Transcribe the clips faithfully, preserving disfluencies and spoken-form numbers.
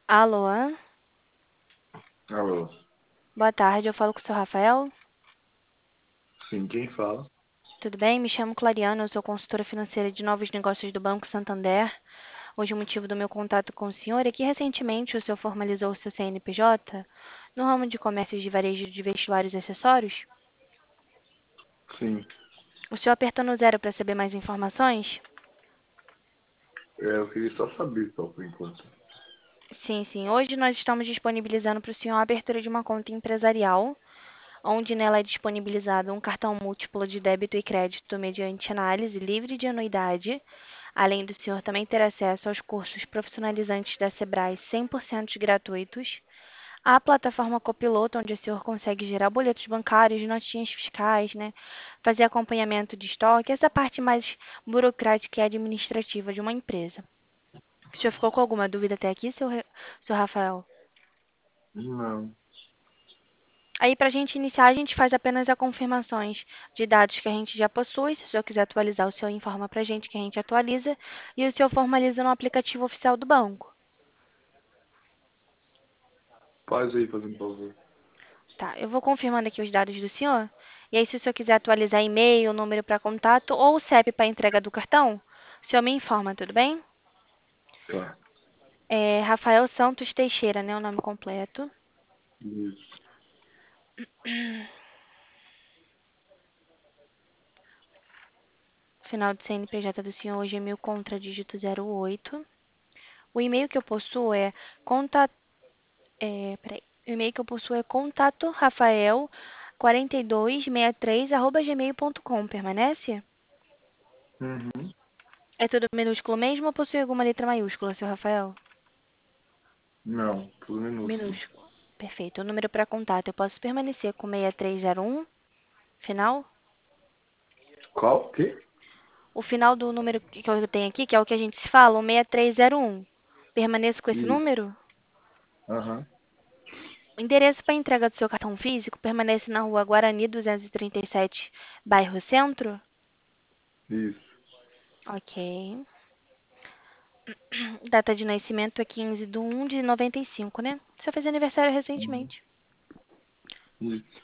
Alô, Alô, boa tarde, eu falo com o seu Rafael. sim, quem fala? Tudo bem? Me chamo Clariana, eu sou consultora financeira de novos negócios do Banco Santander. Hoje o motivo do meu contato com o senhor é que recentemente o senhor formalizou o seu C N P J no ramo de comércios de varejo de vestuários e acessórios. Sim, O senhor apertou no zero para saber mais informações? é, eu queria só saber só por enquanto. Sim, sim. Hoje nós estamos disponibilizando para o senhor a abertura de uma conta empresarial, onde nela é disponibilizado um cartão múltiplo de débito e crédito mediante análise livre de anuidade. Além do senhor também ter acesso aos cursos profissionalizantes da Sebrae cem por cento gratuitos, a plataforma Copiloto, onde o senhor consegue gerar boletos bancários, notinhas fiscais, né? Fazer acompanhamento de estoque, essa parte mais burocrática e administrativa de uma empresa. O senhor ficou com alguma dúvida até aqui, seu, Re- seu Rafael? Não, Aí, para a gente iniciar, a gente faz apenas a confirmações de dados que a gente já possui. Se o senhor quiser atualizar, o senhor informa para a gente que a gente atualiza e o senhor formaliza no aplicativo oficial do banco. faz aí, fazendo favor. Tá, eu vou confirmando aqui os dados do senhor. E aí, se o senhor quiser atualizar e-mail, número para contato ou o C E P para entrega do cartão, o senhor me informa, tudo bem? Tá, É Rafael Santos Teixeira, né? O nome completo. isso. Final do C N P J do senhor hoje é mil contra dígito zero oito. O e-mail que eu possuo é contato. É, peraí. O e-mail que eu possuo é contato rafael quarenta e dois sessenta e três arroba gmail ponto com. Permanece? Uhum. É tudo minúsculo mesmo ou possui alguma letra maiúscula, seu Rafael? Não, tudo minúsculo. Minúsculo. Perfeito. O número para contato, eu posso permanecer com seis três zero um, final? Qual? Que? O final do número que que eu tenho aqui, que é o que a gente se fala, o seis três zero um. Permaneço com esse Isso. número? Aham. O endereço para entrega do seu cartão físico permanece na rua Guarani duzentos e trinta e sete, bairro Centro? Isso. Ok. Data de nascimento é quinze de um de noventa e cinco, né? Você fez aniversário Uhum. recentemente. Isso.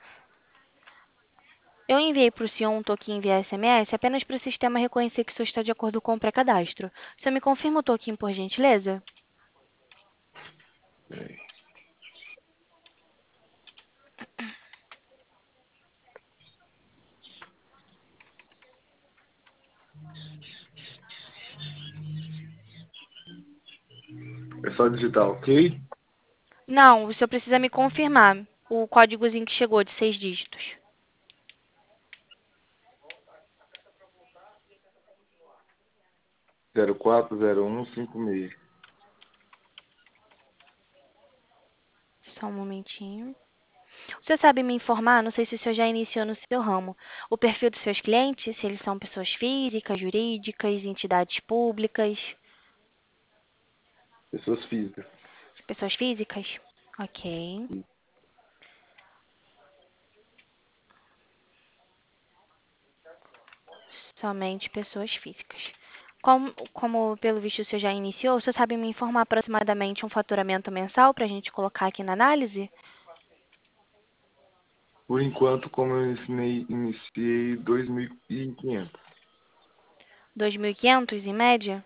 Eu enviei para o senhor um token via S M S apenas para o sistema reconhecer que o senhor está de acordo com o pré-cadastro. O senhor me confirma o token, por gentileza? Peraí. É só digitar ok? Não, o senhor precisa me confirmar o códigozinho que chegou de seis dígitos. Zero quatro zero um cinco seis. Só um momentinho. O senhor sabe me informar, não sei se o senhor já iniciou no seu ramo, o perfil dos seus clientes, se eles são pessoas físicas, jurídicas, entidades públicas, Pessoas físicas. pessoas físicas? Ok. Somente pessoas físicas. Como, como pelo visto o senhor já iniciou, o senhor sabe me informar aproximadamente um faturamento mensal para a gente colocar aqui na análise? Por enquanto, como eu ensinei, iniciei dois mil e quinhentos. dois mil e quinhentos em média?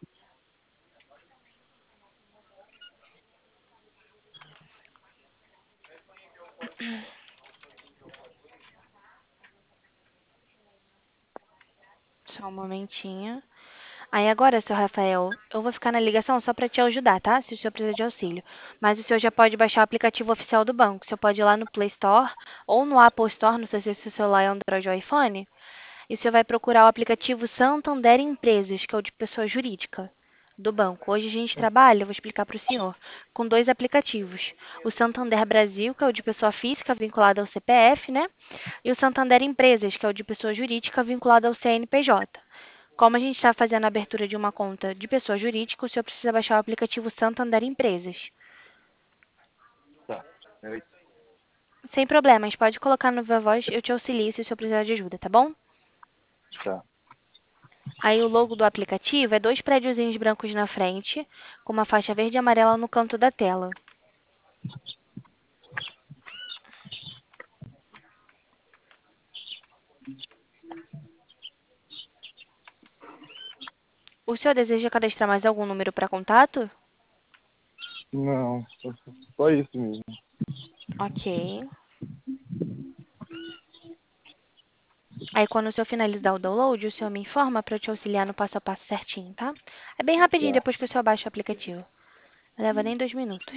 Só um momentinho. Aí agora, seu Rafael, eu vou ficar na ligação só para te ajudar, tá? Se o senhor precisar de auxílio. Mas o senhor já pode baixar o aplicativo oficial do banco. O senhor pode ir lá no Play Store ou no Apple Store, não sei se o seu celular é Android ou iPhone. E você vai procurar o aplicativo Santander Empresas, que é o de pessoa jurídica do banco. Hoje a gente trabalha, eu vou explicar para o senhor, com dois aplicativos. O Santander Brasil, que é o de pessoa física vinculada ao C P F, né? E o Santander Empresas, que é o de pessoa jurídica vinculada ao C N P J. Como a gente está fazendo a abertura de uma conta de pessoa jurídica, o senhor precisa baixar o aplicativo Santander Empresas. Tá. Peraí. Sem problemas, pode colocar no Viva Voz, eu te auxilio se o senhor precisar de ajuda, tá bom? Tá. Aí o logo do aplicativo é dois prédiozinhos brancos na frente, com uma faixa verde e amarela no canto da tela. O senhor deseja cadastrar mais algum número para contato? Não, só, só isso mesmo. Ok. Aí quando o senhor finalizar o download, o senhor me informa para eu te auxiliar no passo a passo certinho, tá? É bem rapidinho Tá. depois que o senhor baixa o aplicativo. Não leva nem dois minutos.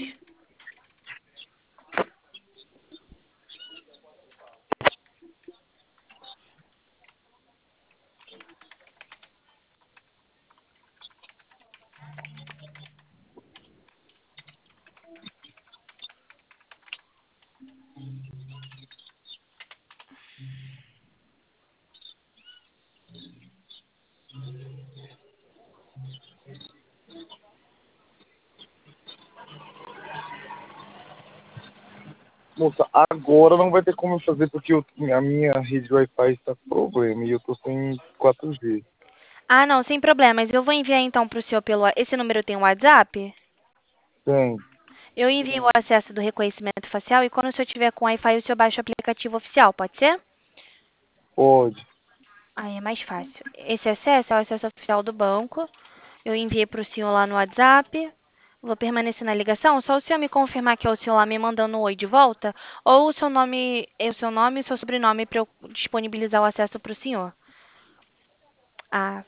Moça, agora não vai ter como eu fazer porque eu, a minha rede Wi-Fi está com problema e eu tô sem quatro G. Ah, não, sem problemas. Eu vou enviar então para o senhor pelo... Esse número tem um WhatsApp? Tem, Eu envio o acesso do reconhecimento facial e quando o senhor tiver com Wi-Fi, o senhor baixa o aplicativo oficial, pode ser? pode. Aí é mais fácil. Esse acesso é o acesso oficial do banco. Eu enviei para o senhor lá no WhatsApp. Vou permanecer na ligação. Só o senhor me confirmar que é o senhor lá me mandando um oi de volta. Ou o seu nome, é o seu nome e o seu sobrenome para eu disponibilizar o acesso para o senhor. Ah,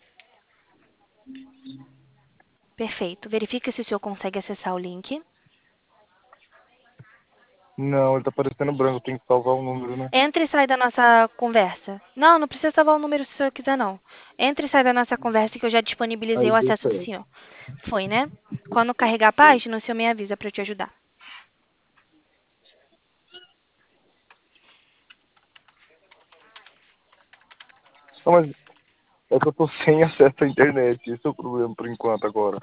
perfeito. Verifique se o senhor consegue acessar o link. Não, ele tá parecendo branco, tem que salvar o número, né? Entre e sai da nossa conversa. Não, não precisa salvar o número se o senhor quiser, não. Entre e sai da nossa conversa que eu já disponibilizei Aí o deu acesso do certo. senhor. Foi, né? Quando carregar a página, o senhor me avisa para eu te ajudar. Não, mas é que eu tô sem acesso à internet, esse é o problema por enquanto agora.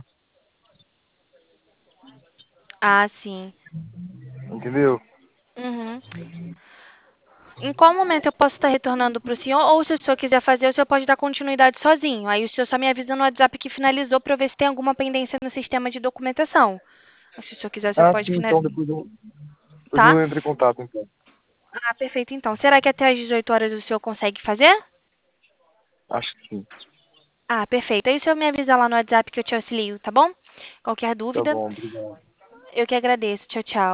Ah, sim. Entendeu? Uhum. Em qual momento eu posso estar retornando para o senhor? Ou se o senhor quiser fazer, o senhor pode dar continuidade sozinho. Aí o senhor só me avisa no WhatsApp que finalizou para eu ver se tem alguma pendência no sistema de documentação. Se o senhor quiser, o senhor Ah, pode sim, então finalizar, depois eu, depois tá? eu entro em contato, então. Ah, perfeito, então. Será que até às dezoito horas o senhor consegue fazer? Acho que sim. Ah, perfeito. Aí o senhor me avisa lá no WhatsApp que eu te auxilio, tá bom? Qualquer Tá dúvida, bom, obrigado. eu que agradeço. Tchau, tchau.